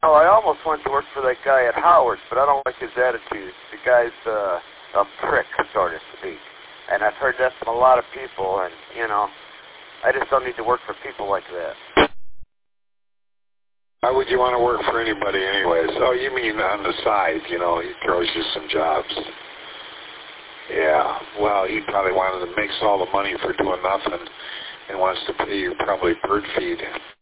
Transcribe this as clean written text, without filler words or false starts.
Oh, I almost went to work for that guy at Howard's, but I don't like his attitude. The guy's a prick, so to speak. And I've heard that from a lot of people, and, you know, I just don't need to work for people like that. Why would you want to work for anybody anyways? Oh, you mean on the side, you know, he throws you some jobs. Yeah, well, he probably wanted to make all the money for doing nothing and wants to pay you probably bird feed.